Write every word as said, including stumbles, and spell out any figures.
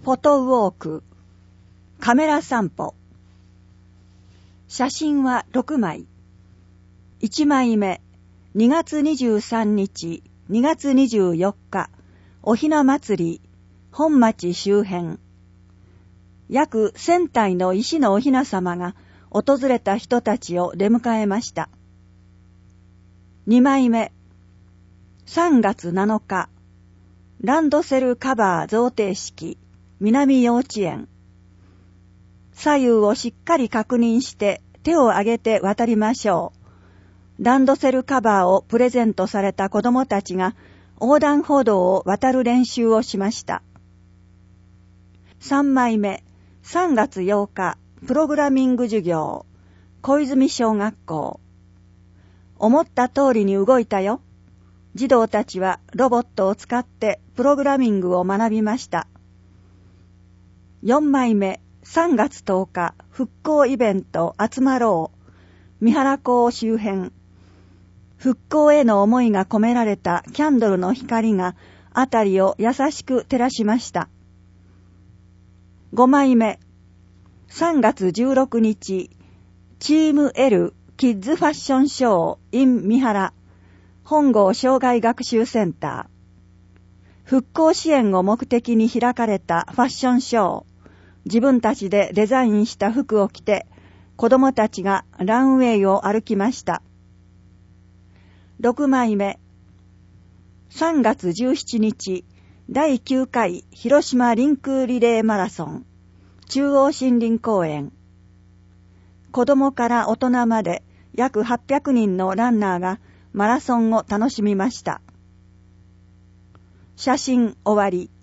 フォトウォーク、カメラ散歩。写真はろくまい。いちまいめ、にがつにじゅうさんにち、にがつにじゅうよっか、おひな祭り、本町周辺。約千体の石のおひな様が訪れた人たちを出迎えました。にまいめ、さんがつなのか、ランドセルカバー贈呈式、南幼稚園。左右をしっかり確認して手を挙げて渡りましょう。ランドセルカバーをプレゼントされた子供たちが横断歩道を渡る練習をしました。さんまいめ、さんがつようか、プログラミング授業、小泉小学校。思った通りに動いたよ。児童たちはロボットを使ってプログラミングを学びました。よんまいめ、さんがつとおか、復興イベント集まろう。三原港周辺。復興への思いが込められたキャンドルの光があたりを優しく照らしました。ごまいめ、さんがつじゅうろくにち、チーム L キッズファッションショー in 三原、本郷障害学習センター。復興支援を目的に開かれたファッションショー。自分たちでデザインした服を着て、子供たちがランウェイを歩きました。ろくまいめ、さんがつじゅうしちにち、だいきゅうかい広島リンクリレーマラソン、中央森林公園。子供から大人まで約はっぴゃくにんのランナーがマラソンを楽しみました。写真終わり。